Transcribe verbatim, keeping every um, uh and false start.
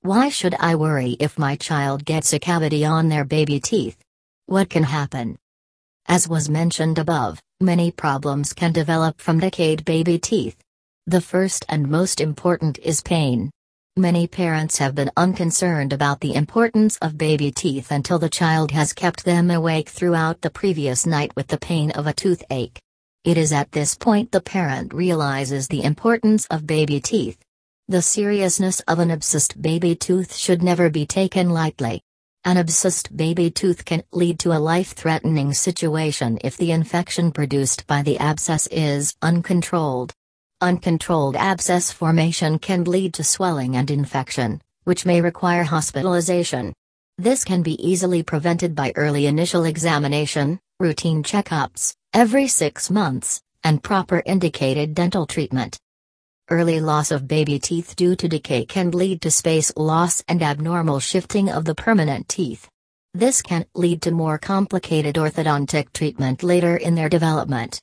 Why should I worry if my child gets a cavity on their baby teeth? What can happen? As was mentioned above, many problems can develop from decayed baby teeth. The first and most important is pain. Many parents have been unconcerned about the importance of baby teeth until the child has kept them awake throughout the previous night with the pain of a toothache. It is at this point the parent realizes the importance of baby teeth. The seriousness of an abscessed baby tooth should never be taken lightly. An abscessed baby tooth can lead to a life-threatening situation if the infection produced by the abscess is uncontrolled. Uncontrolled abscess formation can lead to swelling and infection, which may require hospitalization. This can be easily prevented by early initial examination, routine checkups, every six months, and proper indicated dental treatment. Early loss of baby teeth due to decay can lead to space loss and abnormal shifting of the permanent teeth. This can lead to more complicated orthodontic treatment later in their development.